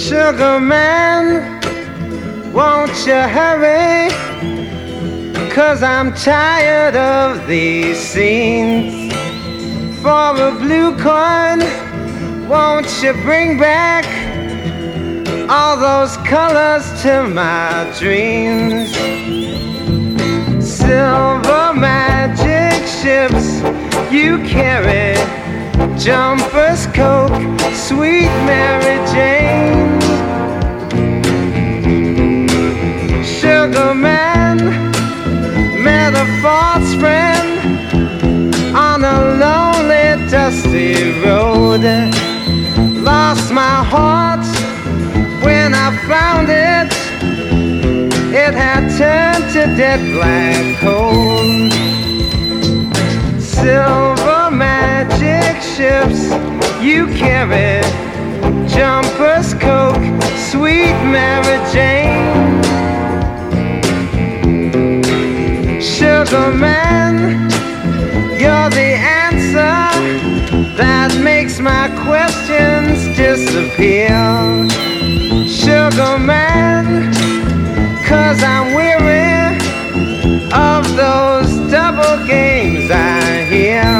Sugar man, won't you hurry? 'Cause I'm tired of these scenes. For a blue coin, won't you bring back all those colors to my dreams? Silver magic ships you carry, jumpers, Coke, sweet Mary Jane. Sugar man, met a false friend on a lonely, dusty road. Lost my heart when I found it. It had turned to dead black coal. Silver magic ships you carry, jumpers, Coke, sweet Mary Jane. Sugar man, you're the answer that makes my questions disappear. Sugar man, 'cause I'm weary of those double games I hear.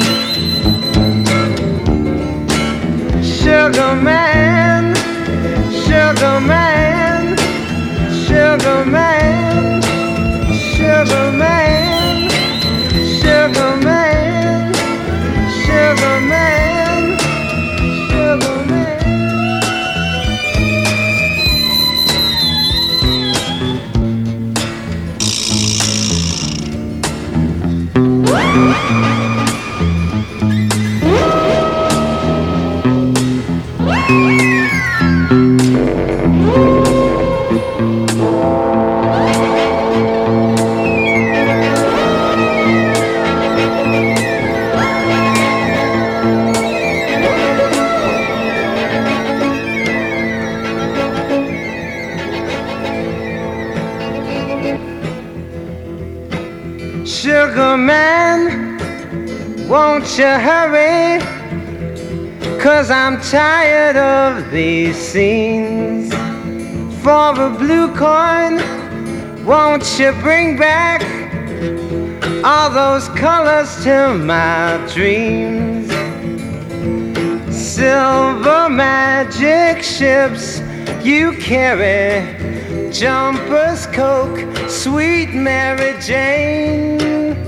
Sugar man, sugar man, sugar man, sugar man, sugar man, sugar man, sugar man. Sugar man, won't you hurry? 'Cause I'm tired of these scenes. For a blue coin, won't you bring back all those colors to my dreams? Silver magic ships you carry, jumpers, Coke, sweet Mary Jane.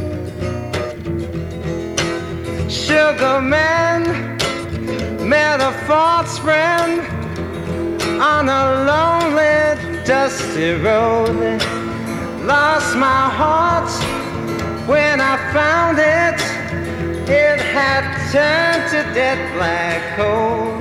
Sugar man, met a false friend on a lonely, dusty road. Lost my heart when I found it. It had turned to dead black coal.